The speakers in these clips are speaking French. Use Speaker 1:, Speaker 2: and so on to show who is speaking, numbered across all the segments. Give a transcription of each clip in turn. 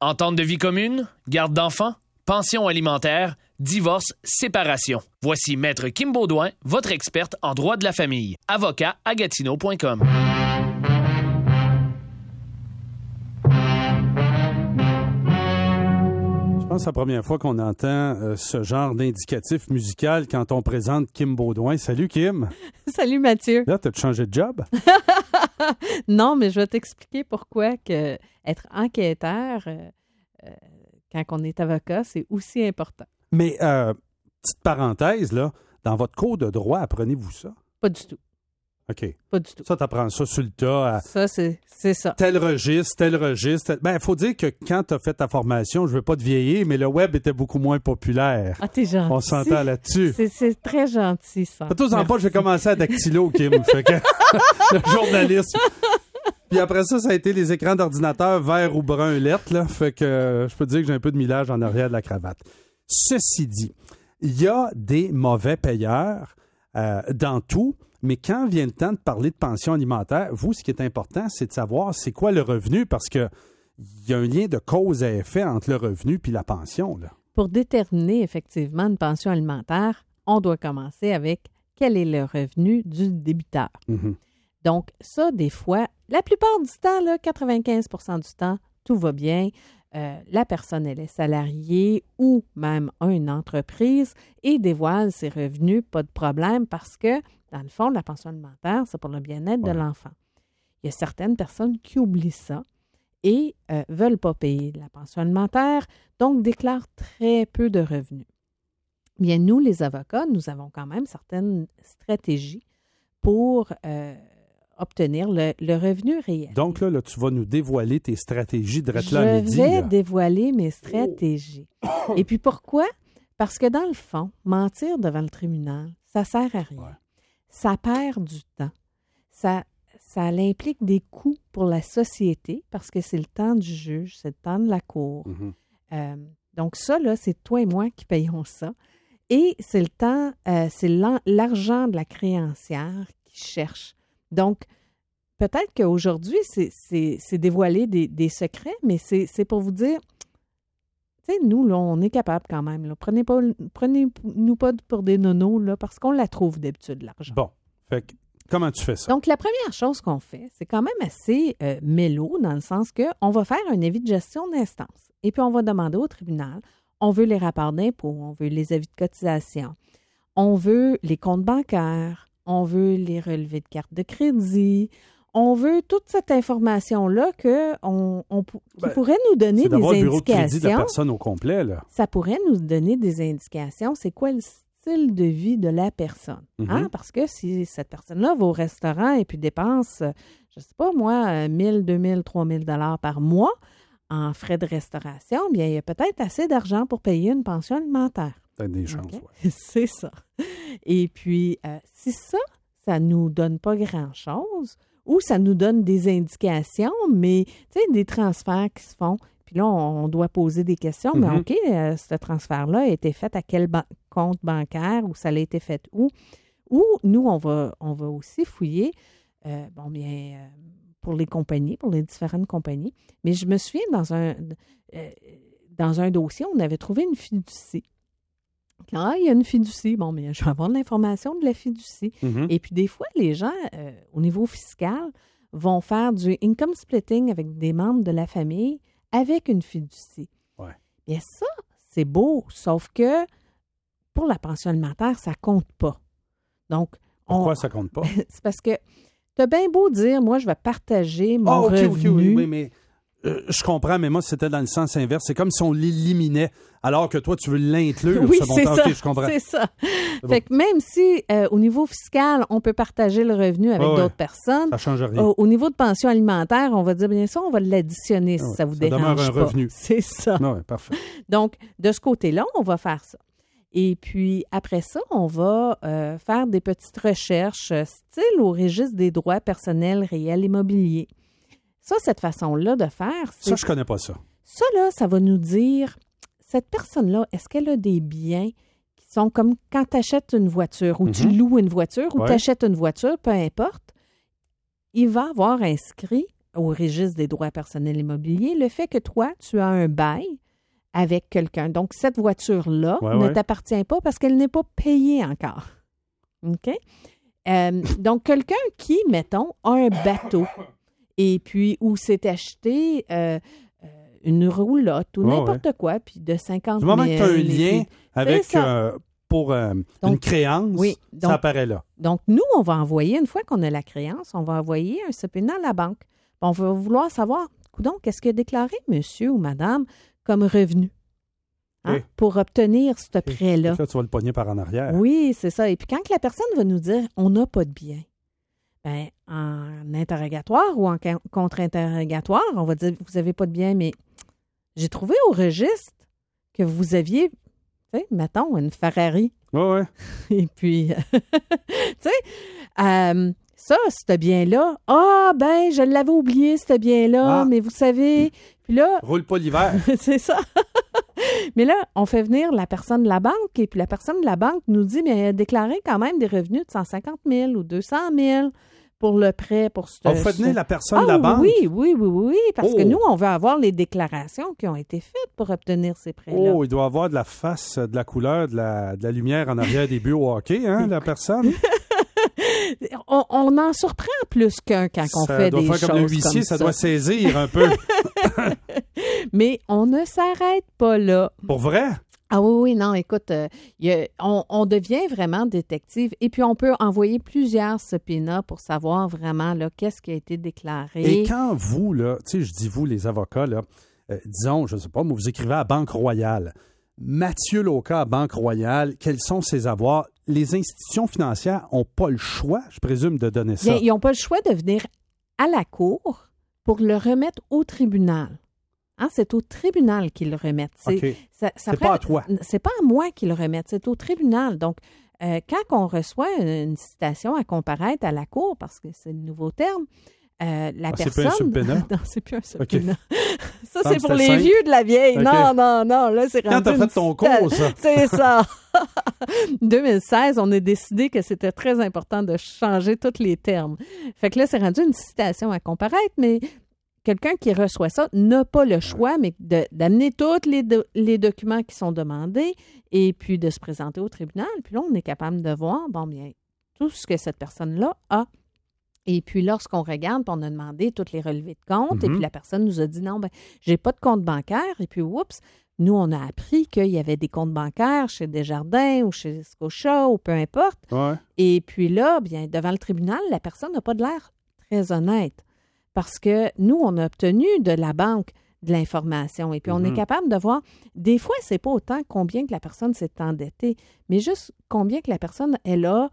Speaker 1: Entente de vie commune? Garde d'enfants? Pension alimentaire? Divorce? Séparation? Voici Maître Kim Beaudoin, votre experte en droit de la famille. Avocat à Gatineau.com.
Speaker 2: Je pense que c'est la première fois qu'on entend ce genre d'indicatif musical quand on présente Kim Beaudoin. Salut Kim!
Speaker 3: Salut Mathieu!
Speaker 2: Là, t'as changé de job?
Speaker 3: Non, mais je vais t'expliquer pourquoi que être enquêteur, quand on est avocat, c'est aussi important.
Speaker 2: Mais, petite parenthèse, là, dans votre cours de droit, apprenez-vous ça?
Speaker 3: Pas du tout.
Speaker 2: OK.
Speaker 3: Pas du tout.
Speaker 2: Ça, t'apprends ça sur le tas.
Speaker 3: Ça, c'est ça.
Speaker 2: Tel registre. Ben, il faut dire que quand t'as fait ta formation, je veux pas te vieillir, mais le web était beaucoup moins populaire.
Speaker 3: Ah, t'es gentil.
Speaker 2: On s'entend là-dessus.
Speaker 3: C'est très gentil, ça.
Speaker 2: Faites-en pas, j'ai commencé à dactylo, Kim. Fait que le journalisme. Puis après ça, ça a été les écrans d'ordinateur vert ou brun lettres, là. Fait que je peux te dire que j'ai un peu de millage en arrière de la cravate. Ceci dit, il y a des mauvais payeurs dans tout. Mais quand vient le temps de parler de pension alimentaire, vous, ce qui est important, c'est de savoir c'est quoi le revenu, parce qu'il y a un lien de cause à effet entre le revenu et la pension, là.
Speaker 3: Pour déterminer effectivement une pension alimentaire, on doit commencer avec quel est le revenu du débiteur.
Speaker 2: Mm-hmm.
Speaker 3: Donc, ça, des fois, la plupart du temps, là, 95% du temps, tout va bien. La personne, elle est salariée ou même a une entreprise et dévoile ses revenus, pas de problème, parce que dans le fond, la pension alimentaire, c'est pour le bien-être de l'enfant. Il y a certaines personnes qui oublient ça et ne veulent pas payer la pension alimentaire, donc déclarent très peu de revenus. Bien, nous, les avocats, nous avons quand même certaines stratégies pour obtenir le revenu réel.
Speaker 2: Donc là, tu vas nous dévoiler tes stratégies de là à midi.
Speaker 3: Je vais dévoiler mes stratégies. Et puis pourquoi? Parce que dans le fond, mentir devant le tribunal, ça sert à rien. Ouais. Ça perd du temps. Ça implique des coûts pour la société parce que c'est le temps du juge, c'est le temps de la cour. Mm-hmm. Donc ça, là, c'est toi et moi qui payons ça. Et c'est le temps, c'est l'argent de la créancière qui cherche. Donc, peut-être qu'aujourd'hui, c'est dévoiler des secrets, mais c'est pour vous dire, tu sais, nous, là, on est capable quand même. Là. Prenez-nous pas pour des nonos, là, parce qu'on la trouve d'habitude, l'argent.
Speaker 2: Bon, fait que, comment tu fais ça?
Speaker 3: Donc, la première chose qu'on fait, c'est quand même assez mélo, dans le sens qu'on va faire un avis de gestion d'instance. Et puis, on va demander au tribunal, on veut les rapports d'impôts, on veut les avis de cotisation, on veut les comptes bancaires, on veut les relevés de carte de crédit. On veut toute cette information-là qui pourrait nous donner des indications.
Speaker 2: Le bureau de crédit de la personne au complet, là.
Speaker 3: Ça pourrait nous donner des indications. C'est quoi le style de vie de la personne? Mm-hmm. Hein? Parce que si cette personne-là va au restaurant et puis dépense, je ne sais pas moi, 1 000, 2 000, 3 000 $ par mois en frais de restauration, bien, il y a peut-être assez d'argent pour payer une pension alimentaire.
Speaker 2: Peut-être des chances,
Speaker 3: okay?
Speaker 2: Oui.
Speaker 3: C'est ça. Et puis, si ça ne nous donne pas grand-chose, ou ça nous donne des indications, mais, tu sais, des transferts qui se font, puis là, on doit poser des questions, mais OK, ce transfert-là a été fait à quel compte bancaire, ou ça a été fait où? Ou nous, on va aussi fouiller, pour les compagnies, pour les différentes compagnies. Mais je me souviens, dans un dossier, on avait trouvé une fiducie. Ah, il y a une fiducie. Bon, mais je vais avoir de l'information de la fiducie. Mm-hmm. Et puis, des fois, les gens, au niveau fiscal, vont faire du income splitting avec des membres de la famille avec une fiducie.
Speaker 2: Ouais.
Speaker 3: Bien, ça, c'est beau, sauf que pour la pension alimentaire, ça compte pas. Donc,
Speaker 2: pourquoi ça compte pas?
Speaker 3: C'est parce que tu as bien beau dire, moi, je vais partager mon revenu.
Speaker 2: Oui, mais je comprends, mais moi, c'était dans le sens inverse. C'est comme si on l'éliminait, alors que toi, tu veux l'inclure.
Speaker 3: Oui,
Speaker 2: ce
Speaker 3: c'est
Speaker 2: montant.
Speaker 3: ça.
Speaker 2: Okay, je comprends.
Speaker 3: C'est ça. Fait que même si, au niveau fiscal, on peut partager le revenu avec d'autres personnes,
Speaker 2: ça change rien.
Speaker 3: Au niveau de pension alimentaire, on va dire, bien sûr, on va l'additionner si ça vous dérange pas.
Speaker 2: Ça demeure un revenu.
Speaker 3: C'est ça.
Speaker 2: Oui, parfait.
Speaker 3: Donc, de ce côté-là, on va faire ça. Et puis, après ça, on va faire des petites recherches, style au registre des droits personnels réels immobiliers. Ça, cette façon-là de faire, c'est...
Speaker 2: Ça, je connais pas ça.
Speaker 3: Ça, là, ça va nous dire, cette personne-là, est-ce qu'elle a des biens qui sont comme quand tu achètes une voiture ou tu loues une voiture ou tu achètes une voiture, peu importe, il va avoir inscrit au registre des droits personnels immobiliers le fait que toi, tu as un bail avec quelqu'un. Donc, cette voiture-là ne t'appartient pas parce qu'elle n'est pas payée encore. OK? Donc, quelqu'un qui, mettons, a un bateau et puis où s'est acheté une roulotte ou n'importe quoi, puis de 50 000.
Speaker 2: Du moment que tu as un lien avec pour une créance,
Speaker 3: donc,
Speaker 2: ça apparaît là.
Speaker 3: Donc, nous, on va envoyer, une fois qu'on a la créance, on va envoyer un subpoena à la banque. On va vouloir savoir, coudonc, qu'est-ce que déclaré monsieur ou madame comme revenu pour obtenir ce prêt-là.
Speaker 2: Là, tu vas le pogner par en arrière.
Speaker 3: Oui, c'est ça. Et puis, quand la personne va nous dire, on n'a pas de bien, bien, en interrogatoire ou en contre-interrogatoire, on va dire, vous n'avez pas de bien, mais j'ai trouvé au registre que vous aviez, tu sais, mettons, une Ferrari.
Speaker 2: Oui.
Speaker 3: Et puis, tu sais, ça, ce bien-là, ben, je l'avais oublié, ce bien-là, mais vous savez, puis là...
Speaker 2: Roule pas l'hiver.
Speaker 3: C'est ça. Mais là, on fait venir la personne de la banque et puis la personne de la banque nous dit, mais elle a déclaré quand même des revenus de 150 000 ou 200 000 pour le prêt, pour ce...
Speaker 2: On fait venir la personne de la banque?
Speaker 3: Oui, parce que nous, on veut avoir les déclarations qui ont été faites pour obtenir ces prêts-là.
Speaker 2: Il doit avoir de la face, de la couleur, de la lumière en arrière des buts au hockey, hein, la personne?
Speaker 3: On en surprend plus qu'un quand on fait des choses comme ça. Ça doit faire comme le huissier,
Speaker 2: ça doit saisir un peu.
Speaker 3: Mais on ne s'arrête pas là.
Speaker 2: Pour vrai?
Speaker 3: Ah oui, non, écoute, on devient vraiment détective et puis on peut envoyer plusieurs subpoenas pour savoir vraiment là, qu'est-ce qui a été déclaré.
Speaker 2: Et quand vous, là, tu sais, je dis vous, les avocats, là, disons, je ne sais pas, mais vous écrivez à Banque Royale. Mathieu Lauca à Banque Royale, quels sont ses avoirs? Les institutions financières n'ont pas le choix, je présume, de donner ça.
Speaker 3: Bien, ils n'ont pas le choix de venir à la cour pour le remettre au tribunal. Hein, c'est au tribunal qu'ils le remettent.
Speaker 2: C'est pas à toi.
Speaker 3: C'est pas à moi qu'ils le remettent, c'est au tribunal. Donc, quand on reçoit une citation à comparaître à la cour, parce que c'est le nouveau terme, la personne...
Speaker 2: C'est plus un subpoena?
Speaker 3: Non, c'est plus un subpoena.
Speaker 2: Okay.
Speaker 3: Ça, c'est pour les vieux de la vieille. Okay. Non, là, c'est rendu...
Speaker 2: Quand t'as fait ton cours, ça?
Speaker 3: C'est ça. 2016, on a décidé que c'était très important de changer tous les termes. Fait que là, c'est rendu une citation à comparaître, mais... Quelqu'un qui reçoit ça n'a pas le choix, mais d'amener tous les documents qui sont demandés et puis de se présenter au tribunal. Puis là, on est capable de voir, bon, bien, tout ce que cette personne-là a. Et puis, lorsqu'on regarde, on a demandé tous les relevés de compte et puis la personne nous a dit, non, ben, j'ai pas de compte bancaire. Et puis, oups, nous, on a appris qu'il y avait des comptes bancaires chez Desjardins ou chez Scotia ou peu importe.
Speaker 2: Ouais.
Speaker 3: Et puis là, bien, devant le tribunal, la personne n'a pas de l'air très honnête. Parce que nous, on a obtenu de la banque de l'information et puis on est capable de voir, des fois, c'est pas autant combien que la personne s'est endettée, mais juste combien que la personne, elle a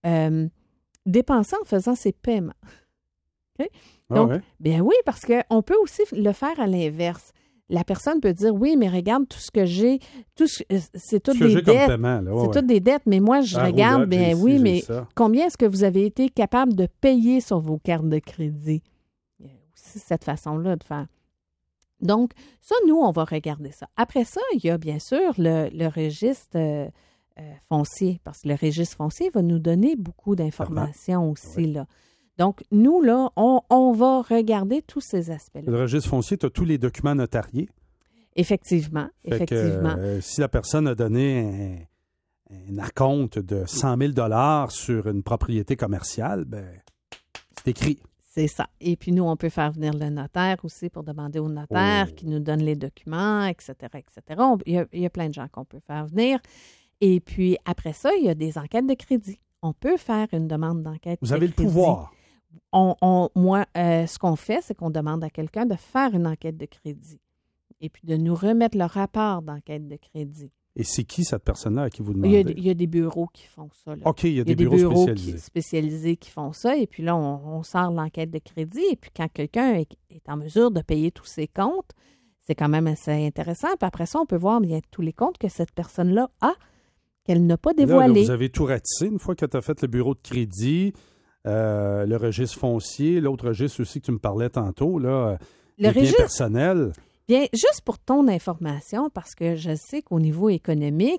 Speaker 3: dépensé en faisant ses paiements. Okay? Donc, bien oui, parce qu'on peut aussi le faire à l'inverse. La personne peut dire, oui, mais regarde tout ce que j'ai, c'est toutes des dettes.
Speaker 2: Paiement, là.
Speaker 3: C'est toutes des dettes, mais moi, je regarde, bien oui, mais combien est-ce que vous avez été capable de payer sur vos cartes de crédit? Cette façon-là de faire. Donc, ça, nous, on va regarder ça. Après ça, il y a bien sûr le registre foncier, parce que le registre foncier va nous donner beaucoup d'informations aussi, là. Donc, nous, là, on va regarder tous ces aspects-là.
Speaker 2: Le registre foncier, tu as tous les documents notariés.
Speaker 3: Effectivement.
Speaker 2: Si la personne a donné un acompte de 100 000 sur une propriété commerciale, ben c'est écrit.
Speaker 3: C'est ça. Et puis, nous, on peut faire venir le notaire aussi pour demander au notaire qui nous donne les documents, etc., etc. Il y a plein de gens qu'on peut faire venir. Et puis, après ça, il y a des enquêtes de crédit. On peut faire une demande d'enquête de crédit.
Speaker 2: Vous avez le pouvoir.
Speaker 3: Moi, ce qu'on fait, c'est qu'on demande à quelqu'un de faire une enquête de crédit et puis de nous remettre le rapport d'enquête de crédit.
Speaker 2: Et c'est qui cette personne-là à qui vous demandez?
Speaker 3: Il y a des bureaux qui font ça. Là.
Speaker 2: OK, il y a des bureaux
Speaker 3: spécialisés qui font ça. Et puis là, on sort l'enquête de crédit. Et puis quand quelqu'un est en mesure de payer tous ses comptes, c'est quand même assez intéressant. Puis après ça, on peut voir bien tous les comptes que cette personne-là a, qu'elle n'a pas dévoilés.
Speaker 2: Là, vous avez tout ratissé une fois que tu as fait le bureau de crédit, le registre foncier, l'autre registre aussi que tu me parlais tantôt, là, les biens personnels.
Speaker 3: Bien, juste pour ton information, parce que je sais qu'au niveau économique,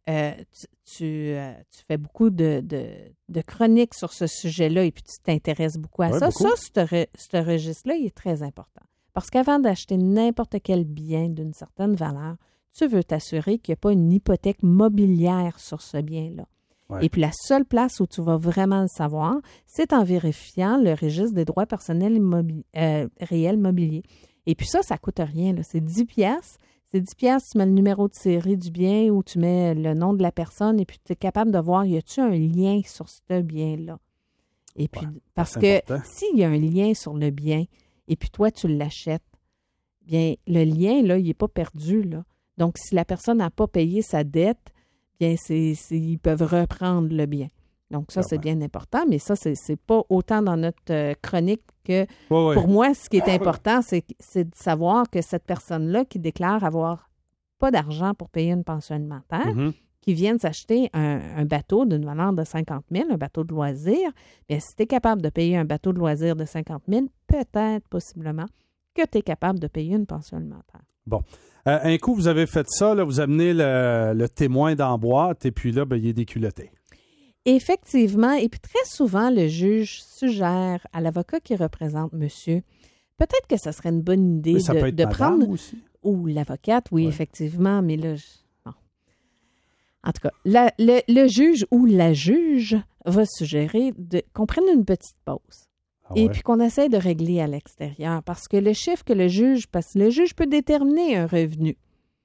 Speaker 3: tu fais beaucoup de chroniques sur ce sujet-là et puis tu t'intéresses beaucoup à ça.
Speaker 2: Beaucoup.
Speaker 3: Ça, ce registre-là, il est très important. Parce qu'avant d'acheter n'importe quel bien d'une certaine valeur, tu veux t'assurer qu'il n'y a pas une hypothèque mobilière sur ce bien-là.
Speaker 2: Ouais.
Speaker 3: Et puis, la seule place où tu vas vraiment le savoir, c'est en vérifiant le registre des droits personnels réels mobiliers. Et puis ça coûte rien. Là. C'est 10 piastres. C'est 10 piastres, tu mets le numéro de série du bien ou tu mets le nom de la personne et puis tu es capable de voir, y a-t-il un lien sur ce bien-là? Et puis, parce que s'il y a un lien sur le bien et puis toi, tu l'achètes, bien, le lien, là, il n'est pas perdu, là. Donc, si la personne n'a pas payé sa dette, bien, ils peuvent reprendre le bien. Donc, ça, c'est bien important, mais ça, c'est pas autant dans notre chronique que pour moi, ce qui est important, c'est de savoir que cette personne-là qui déclare avoir pas d'argent pour payer une pension alimentaire, qui vient de s'acheter un bateau d'une valeur de 50 000, un bateau de loisir, bien, si tu es capable de payer un bateau de loisir de 50 000, peut-être, possiblement, que tu es capable de payer une pension alimentaire.
Speaker 2: Bon. Un coup, vous avez fait ça, là, vous amenez le témoin dans la boîte et puis là, ben, il est déculotté.
Speaker 3: Effectivement, et puis très souvent, le juge suggère à l'avocat qui représente monsieur, peut-être que ce serait une bonne idée de prendre...
Speaker 2: Aussi.
Speaker 3: Ou l'avocate, oui, effectivement, mais là... Bon. En tout cas, le juge ou la juge va suggérer qu'on prenne une petite pause. Et puis qu'on essaie de régler à l'extérieur, parce que le chiffre que le juge peut déterminer un revenu.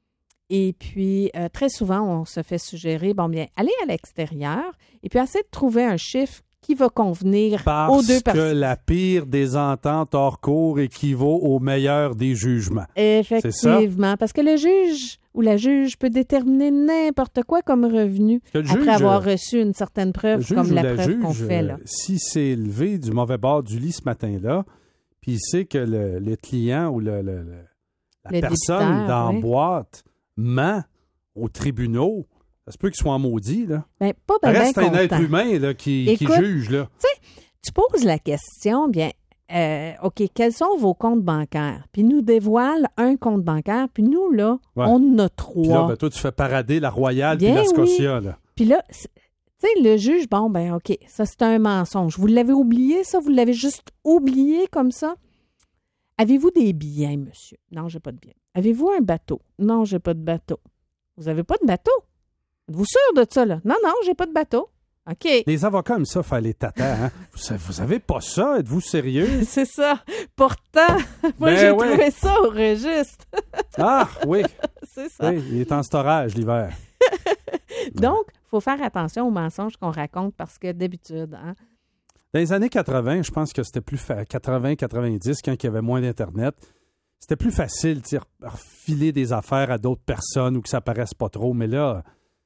Speaker 3: Et puis, très souvent, on se fait suggérer, bon bien, allez à l'extérieur et puis essayez de trouver un chiffre qui va convenir aux deux personnes.
Speaker 2: Parce que la pire des ententes hors cours équivaut au meilleur des jugements.
Speaker 3: Effectivement, parce que le juge ou la juge peut déterminer n'importe quoi comme revenu après avoir reçu une certaine preuve, comme la preuve qu'on fait là.
Speaker 2: Si c'est levé du mauvais bord du lit ce matin-là, puis il sait que le client ou la personne dans la boîte ment aux tribunaux, ça se peut qu'il soit en maudit, là.
Speaker 3: Ben, pas
Speaker 2: reste un être humain là, qui juge, là.
Speaker 3: Tu poses la question, bien, OK, quels sont vos comptes bancaires? Puis nous dévoile un compte bancaire, puis nous, là, on en a 3. Puis
Speaker 2: là, ben, toi, tu fais parader la Royale puis la Scotia, là.
Speaker 3: Puis là, tu sais, le juge, bon, ben OK, ça, c'est un mensonge. Vous l'avez oublié, ça? Vous l'avez juste oublié comme ça? Avez-vous des biens, monsieur? Non, j'ai pas de biens. Avez-vous un bateau? Non, j'ai pas de bateau. Vous avez pas de bateau? Êtes-vous sûr de ça, là? Non, j'ai pas de bateau. OK.
Speaker 2: Les avocats aiment ça, faire les tatas, hein? Vous avez pas ça? Êtes-vous sérieux?
Speaker 3: C'est ça. Pourtant, moi, j'ai trouvé ça au registre.
Speaker 2: Ah, oui.
Speaker 3: C'est ça.
Speaker 2: Oui, il est en storage l'hiver.
Speaker 3: Donc, il faut faire attention aux mensonges qu'on raconte parce que d'habitude, hein?
Speaker 2: Dans les années 80, je pense que c'était plus 80-90, quand il y avait moins d'Internet, c'était plus facile de refiler des affaires à d'autres personnes ou que ça paraisse pas trop. Mais là,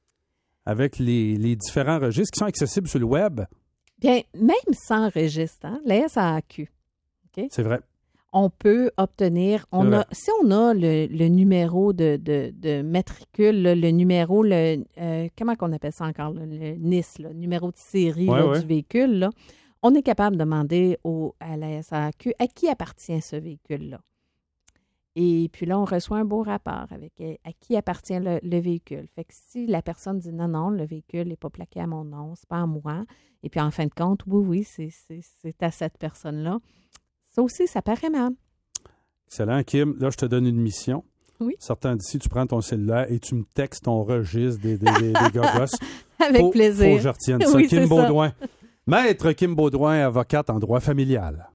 Speaker 2: avec les différents registres qui sont accessibles sur le web...
Speaker 3: Bien, même sans registre, hein, la SAQ, okay?
Speaker 2: C'est vrai.
Speaker 3: On peut obtenir... si on a le numéro de matricule, là, le numéro... comment qu'on appelle ça encore? Le NIS, le numéro de série du véhicule, là, on est capable de demander à la SAQ à qui appartient ce véhicule-là. Et puis là, on reçoit un beau rapport avec à qui appartient le véhicule. Fait que si la personne dit non, le véhicule n'est pas plaqué à mon nom, c'est pas à moi, et puis en fin de compte, oui, c'est à cette personne-là, ça aussi, ça paraît mal.
Speaker 2: Excellent, Kim. Là, je te donne une mission.
Speaker 3: Oui.
Speaker 2: Sortant d'ici, tu prends ton cellulaire et tu me textes ton registre des gogos.
Speaker 3: Avec plaisir.
Speaker 2: Faut que je retienne ça.
Speaker 3: Oui,
Speaker 2: Kim Beaudoin. Maître Kim Beaudoin, avocate en droit familial.